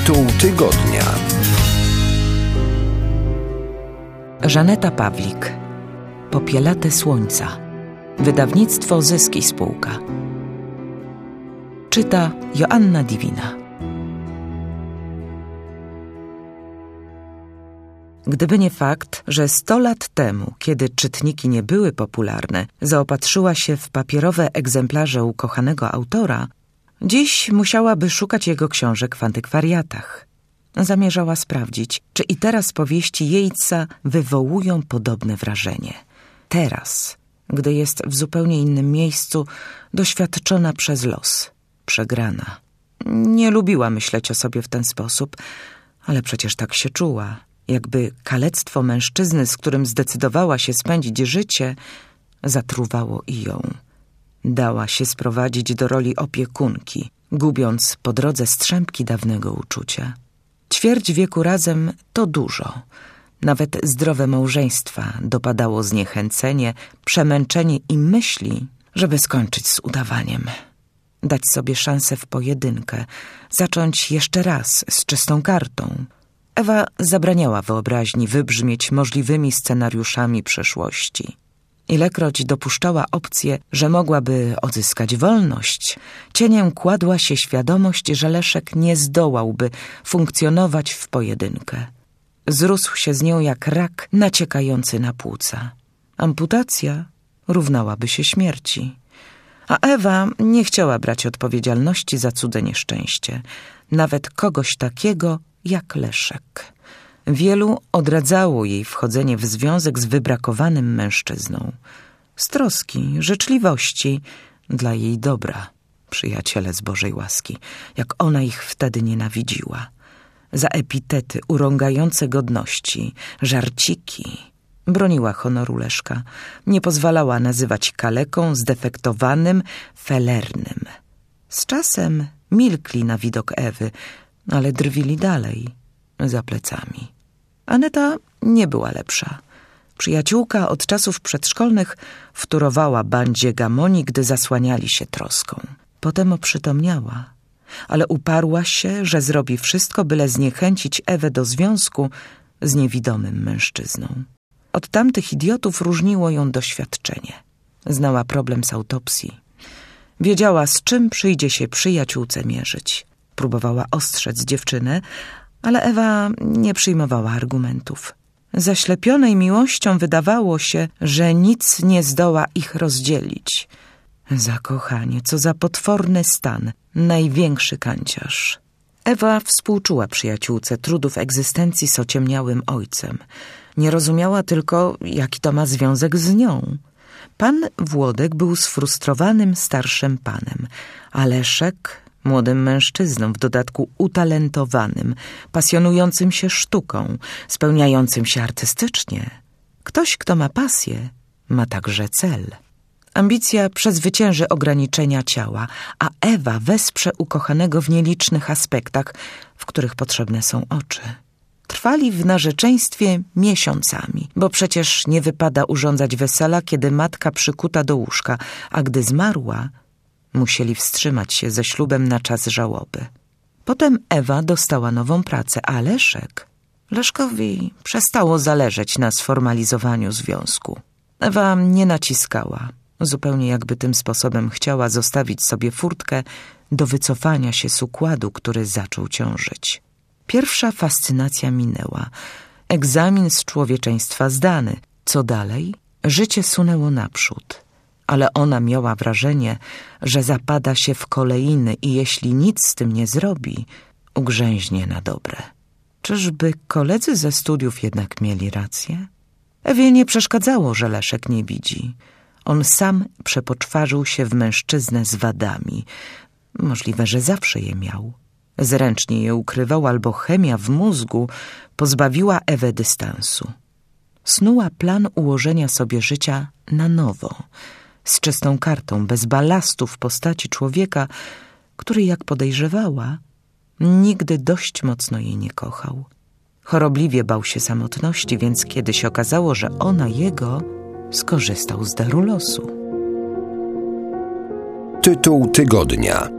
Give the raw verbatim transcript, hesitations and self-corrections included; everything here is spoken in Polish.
Tytuł tygodnia. Żaneta Pawlik. Popielate słońca. Wydawnictwo Zyski Spółka. Czyta Joanna Diwina. Gdyby nie fakt, że sto lat temu, kiedy czytniki nie były popularne, zaopatrzyła się w papierowe egzemplarze ukochanego autora, dziś musiałaby szukać jego książek w antykwariatach. Zamierzała sprawdzić, czy i teraz powieści Yeatsa wywołują podobne wrażenie. Teraz, gdy jest w zupełnie innym miejscu, doświadczona przez los, przegrana. Nie lubiła myśleć o sobie w ten sposób, ale przecież tak się czuła, jakby kalectwo mężczyzny, z którym zdecydowała się spędzić życie, zatruwało i ją. Dała się sprowadzić do roli opiekunki, gubiąc po drodze strzępki dawnego uczucia. Ćwierć wieku razem to dużo. Nawet zdrowe małżeństwa dopadało zniechęcenie, przemęczenie i myśli, żeby skończyć z udawaniem. Dać sobie szansę w pojedynkę, zacząć jeszcze raz z czystą kartą. Ewa zabraniała wyobraźni wybrzmieć możliwymi scenariuszami przeszłości. Ilekroć dopuszczała opcję, że mogłaby odzyskać wolność, cieniem kładła się świadomość, że Leszek nie zdołałby funkcjonować w pojedynkę. Zrósł się z nią jak rak naciekający na płuca. Amputacja równałaby się śmierci. A Ewa nie chciała brać odpowiedzialności za cudze nieszczęście, nawet kogoś takiego jak Leszek. Wielu odradzało jej wchodzenie w związek z wybrakowanym mężczyzną. Z troski, życzliwości, dla jej dobra, przyjaciele z Bożej łaski, jak ona ich wtedy nienawidziła. Za epitety urągające godności, żarciki. Broniła honoru Leszka. Nie pozwalała nazywać kaleką, zdefektowanym, felernym. Z czasem milkli na widok Ewy, ale drwili dalej, za plecami. Aneta nie była lepsza. Przyjaciółka od czasów przedszkolnych wtórowała bandzie gamoni, gdy zasłaniali się troską. Potem oprzytomniała, ale uparła się, że zrobi wszystko, byle zniechęcić Ewę do związku z niewidomym mężczyzną. Od tamtych idiotów różniło ją doświadczenie. Znała problem z autopsji. Wiedziała, z czym przyjdzie się przyjaciółce mierzyć. Próbowała ostrzec dziewczynę, ale Ewa nie przyjmowała argumentów. Zaślepionej miłością wydawało się, że nic nie zdoła ich rozdzielić. Zakochanie, co za potworny stan, największy kanciarz. Ewa współczuła przyjaciółce trudów egzystencji z ociemniałym ojcem. Nie rozumiała tylko, jaki to ma związek z nią. Pan Włodek był sfrustrowanym starszym panem, a Leszek młodym mężczyzną, w dodatku utalentowanym, pasjonującym się sztuką, spełniającym się artystycznie. Ktoś, kto ma pasję, ma także cel. Ambicja przezwycięży ograniczenia ciała, a Ewa wesprze ukochanego w nielicznych aspektach, w których potrzebne są oczy. Trwali w narzeczeństwie miesiącami, bo przecież nie wypada urządzać wesela, kiedy matka przykuta do łóżka, a gdy zmarła, musieli wstrzymać się ze ślubem na czas żałoby. Potem Ewa dostała nową pracę, a Leszek... Leszkowi przestało zależeć na sformalizowaniu związku. Ewa nie naciskała, zupełnie jakby tym sposobem chciała zostawić sobie furtkę do wycofania się z układu, który zaczął ciążyć. Pierwsza fascynacja minęła. Egzamin z człowieczeństwa zdany. Co dalej? Życie sunęło naprzód. Ale ona miała wrażenie, że zapada się w kolejny i jeśli nic z tym nie zrobi, ugrzęźnie na dobre. Czyżby koledzy ze studiów jednak mieli rację? Ewie nie przeszkadzało, że Leszek nie widzi. On sam przepoczwarzył się w mężczyznę z wadami. Możliwe, że zawsze je miał. Zręcznie je ukrywał, albo chemia w mózgu pozbawiła Ewę dystansu. Snuła plan ułożenia sobie życia na nowo, z czystą kartą, bez balastu w postaci człowieka, który, jak podejrzewała, nigdy dość mocno jej nie kochał. Chorobliwie bał się samotności, więc kiedy się okazało, że ona jego, skorzystał z daru losu. Tytuł tygodnia.